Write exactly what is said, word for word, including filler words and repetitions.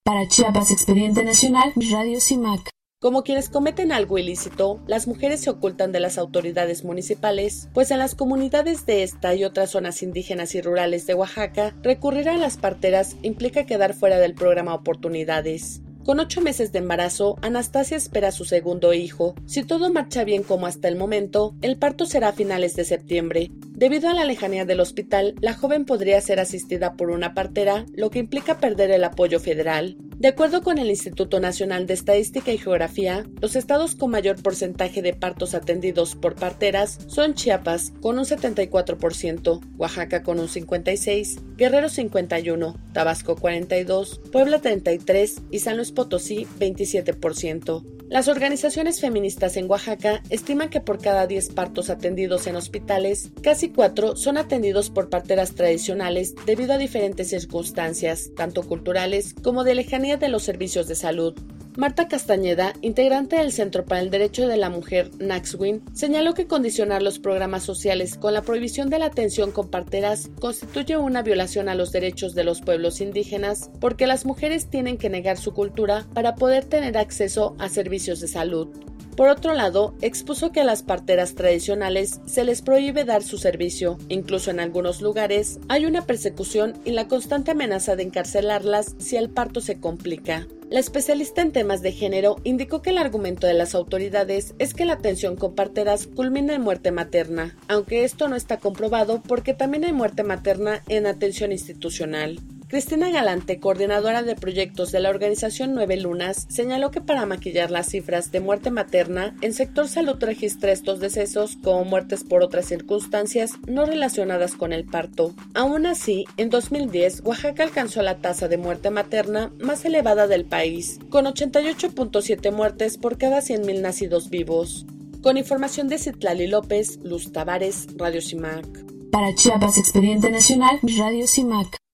Para Chiapas Expediente Nacional, Radio CIMAC. Como quienes cometen algo ilícito, las mujeres se ocultan de las autoridades municipales, pues en las comunidades de esta y otras zonas indígenas y rurales de Oaxaca, recurrir a las parteras implica quedar fuera del programa Oportunidades. Con ocho meses de embarazo, Anastasia espera a su segundo hijo. Si todo marcha bien como hasta el momento, el parto será a finales de septiembre. Debido a la lejanía del hospital, la joven podría ser asistida por una partera, lo que implica perder el apoyo federal. De acuerdo con el Instituto Nacional de Estadística y Geografía, los estados con mayor porcentaje de partos atendidos por parteras son Chiapas, con un setenta y cuatro por ciento, Oaxaca con un cincuenta y seis por ciento, Guerrero cincuenta y uno por ciento, Tabasco cuarenta y dos por ciento, Puebla treinta y tres por ciento y San Luis Potosí veintisiete por ciento. Las organizaciones feministas en Oaxaca estiman que por cada diez partos atendidos en hospitales, casi cuatro son atendidos por parteras tradicionales debido a diferentes circunstancias, tanto culturales como de lejanía de los servicios de salud. Marta Castañeda, integrante del Centro para el Derecho de la Mujer, NAXWIN, señaló que condicionar los programas sociales con la prohibición de la atención con parteras constituye una violación a los derechos de los pueblos indígenas porque las mujeres tienen que negar su cultura para poder tener acceso a servicios de salud. Por otro lado, expuso que a las parteras tradicionales se les prohíbe dar su servicio. Incluso en algunos lugares hay una persecución y la constante amenaza de encarcelarlas si el parto se complica. La especialista en temas de género indicó que el argumento de las autoridades es que la atención con parteras culmina en muerte materna, aunque esto no está comprobado porque también hay muerte materna en atención institucional. Cristina Galante, coordinadora de proyectos de la organización Nueve Lunas, señaló que para maquillar las cifras de muerte materna, el sector salud registra estos decesos como muertes por otras circunstancias no relacionadas con el parto. Aún así, en dos mil diez, Oaxaca alcanzó la tasa de muerte materna más elevada del país, con ochenta y ocho punto siete muertes por cada cien mil nacidos vivos. Con información de Citlali López, Luz Tavares, Radio CIMAC. Para Chiapas Expediente Nacional, Radio CIMAC.